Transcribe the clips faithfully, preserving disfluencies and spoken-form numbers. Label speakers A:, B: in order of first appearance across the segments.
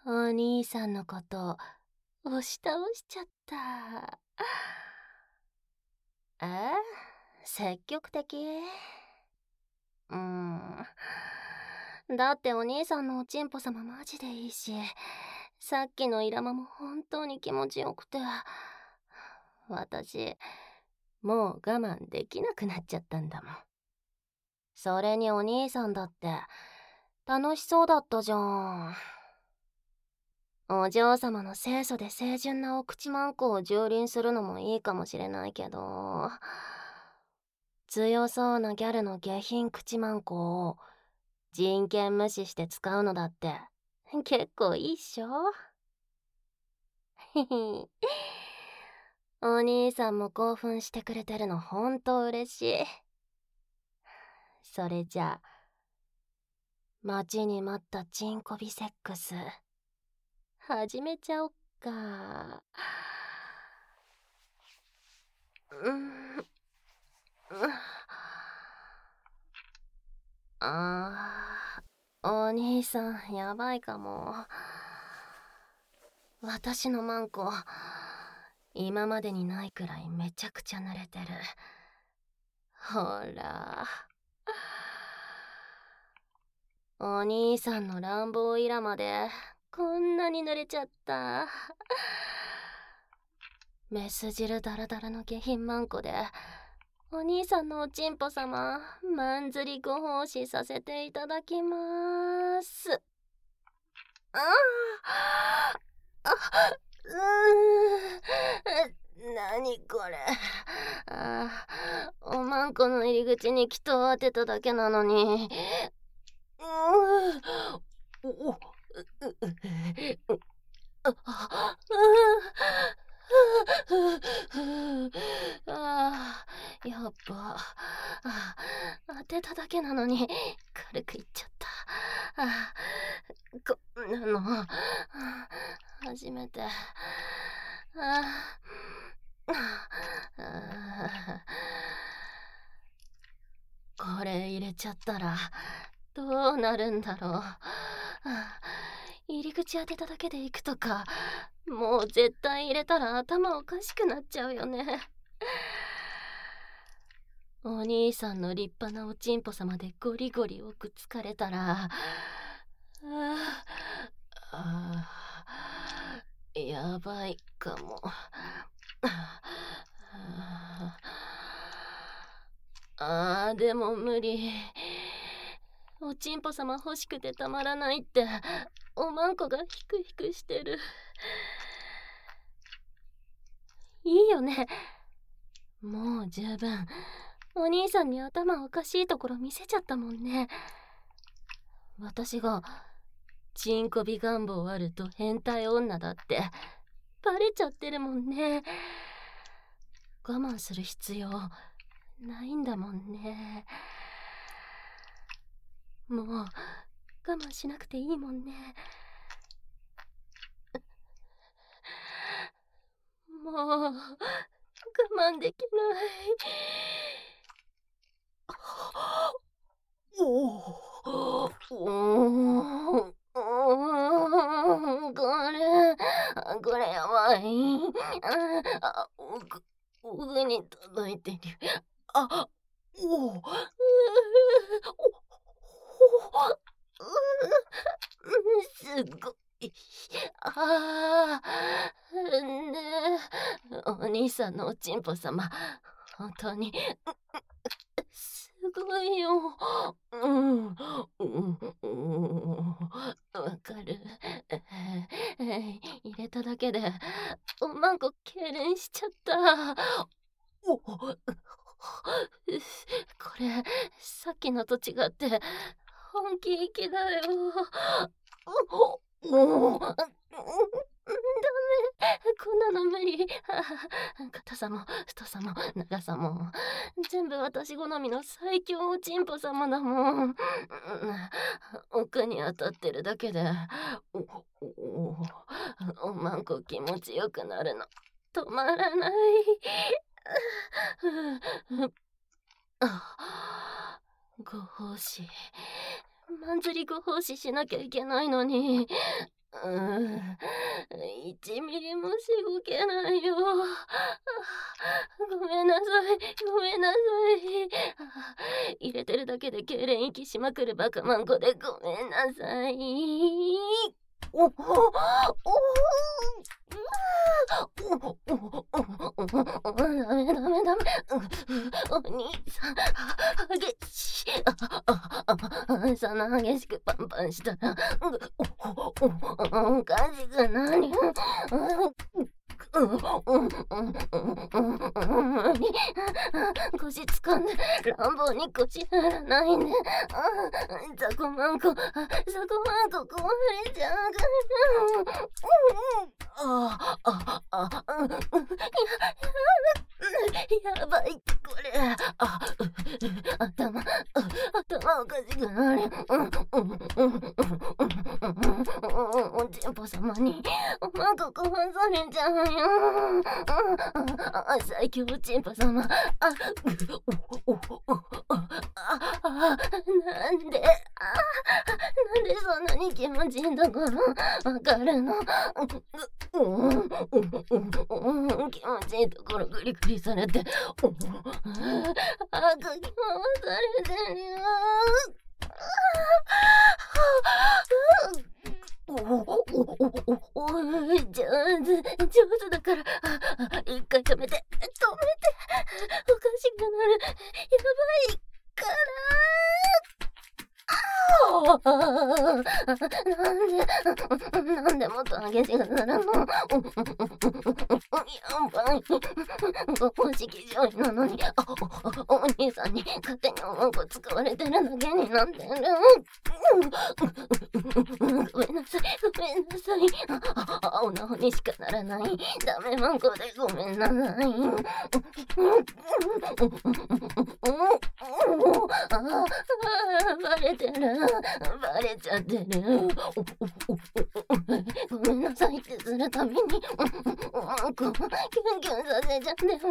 A: お兄さんのこと押し倒しちゃった。え積極的。うーん。だってお兄さんのおちんぽ様マジでいいし、さっきのイラマも本当に気持ちよくて、私もう我慢できなくなっちゃったんだもん。それにお兄さんだって楽しそうだったじゃん。お嬢様の清楚で清純なお口マンコを蹂躙するのもいいかもしれないけど、強そうなギャルの下品口マンコを人権無視して使うのだって結構いいっしょ。ひひお兄さんも興奮してくれてるのほんと嬉しい。それじゃあ待ちに待ったチンコビセックス始めちゃおっか。うん、うん、あー、お兄さんやばいかも。私のマンコ今までにないくらいめちゃくちゃ濡れてる。ほらお兄さんの乱暴イラまでこんなに濡れちゃった。メス汁ダラダラの下品マンコでお兄さんのおちんぽ様まんずりご奉仕させていただきます。ああ、うーん、なにこれ。あおまんこの入り口に人を当てただけなのに。うーおおううああああやっぱあ当てただけなのに軽くいっちゃった。あこんなの初めて。ああこれ入れちゃったらどうなるんだろう。はあ入り口当てただけで行くとか、もう絶対入れたら頭おかしくなっちゃうよね。お兄さんの立派なおちんぽ様でゴリゴリ奥疲れたら、ああやばいかも。あーでも無理。おちんぽ様欲しくてたまらないっておまんこがヒクヒクしてる。いいよね。もう十分お兄さんに頭おかしいところ見せちゃったもんね。私がチンコビ願望あると変態女だってバレちゃってるもんね。我慢する必要ないんだもんね。もう我慢しなくていいもんね。もう我慢できない。おおおおこれこれやばい。あ奥奥に届いてる。あおおすごい。ああねお兄さんのおちんぽ様本当にすごいよ。うん、うん、うん、わかる。入れただけで、おまんこ痙攣しちゃった。おこれ、さっきのと違って、本気意気だよ。おおダメ、こんなの無理。硬さも太さも長さも全部私好みの最強おちんぽ様だもん。奥に当たってるだけでおおおまんこ気持ちよくなるの止まらない。あご奉仕マンズリグ奉仕しなきゃいけないのに、うーん、いちミリもし動けないよ。ごめんなさい、ごめんなさい。入れてるだけで痙攣息しまくるバカマンコでごめんなさい。おおおダメダメダメ。お兄さん、激しい。そんな激しくパンパンしたら、おかしくなる。腰掴んで乱暴に腰振らないで。ザコマンコ、ザコマンコ壊れちゃうから。ああああやばいこれ。あ頭頭おかしくなる。おちんぽ様におまんこ壊されちゃうよ。最強おちんぽ様。あなんであなんでそんなに気持ちいいところわかるの。気持ちいいところグリグリされて、あかき回されてるよ。おい、上手、上手だから、一回止めて、止めて、おかしくなる、やばいから。なんで、なんでもっと激しくなるの。やばい。ご公式上位なのに、お兄さんに勝手におまんこ使われてるだけになってる。ごめんなさい、ごめんなさい。青な方にしかならない。ダメマンコでごめんなさい。バレてる。バレちゃってる。ごめんなさいってするたびに、おまんこ、キュンキュンさせちゃってます。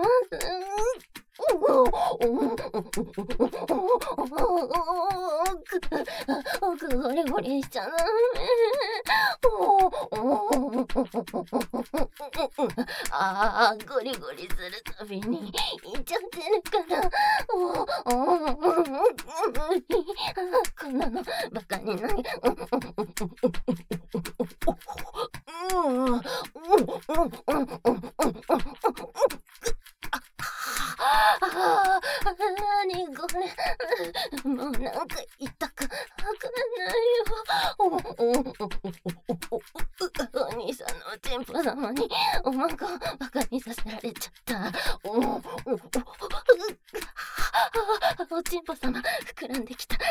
A: 奥ゴリゴリしちゃダメ。ああ、ゴリゴリするたびにいっちゃってるから。こんなのバカにない。なにこれ。もうなんか痛くわかんないよ。お兄さんのおちんぽ様におまんこバカにさせられちゃった。おちんぽ様膨らんできた。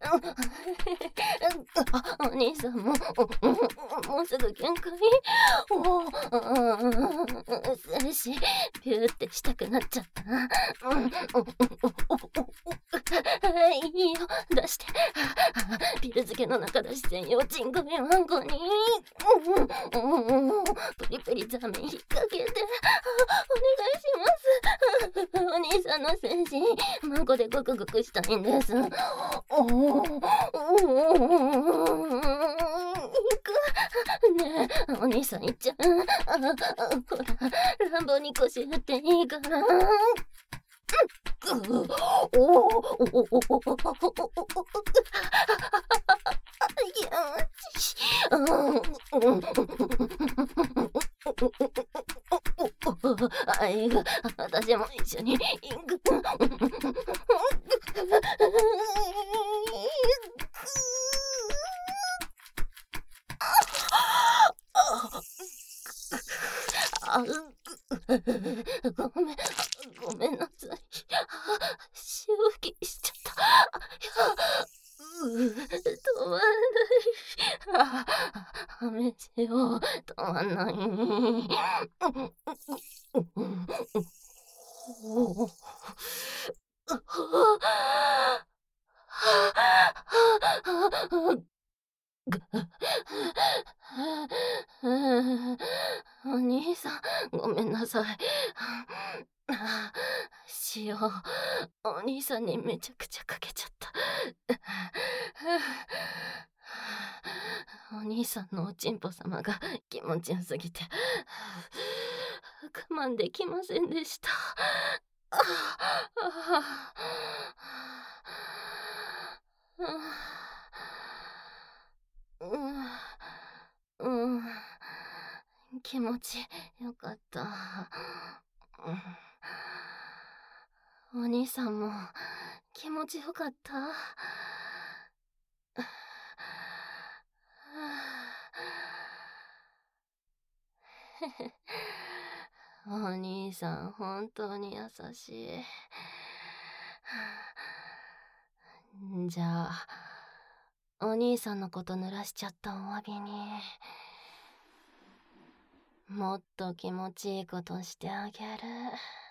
A: お兄さんももうすぐ限界。精子ピューってしたくなっちゃった。いいよ出して。ピル漬けの中出し専用チンコメワンコにプリプリザメ引っ掛けてお願いします。お兄さんの精子マンコでゴクゴクしたいんです。おおねえお兄さんいっちゃう。ほら乱暴に腰振っていいから。おおあいが私も一緒に行く。あごめんごめんなさい。潮吹きしちゃった。う止まらない。はめしよう止まんない。お兄さんごめんなさい。塩お兄さんにめちゃくちゃかけちゃった。 お兄さんのおちんぽ様が気持ちよすぎて我慢できませんでした。うん、うん、気持ちよかった。お兄さんも気持ちよかった？お兄さん本当に優しい。じゃあお兄さんのこと濡らしちゃったお詫びにもっと気持ちいいことしてあげる。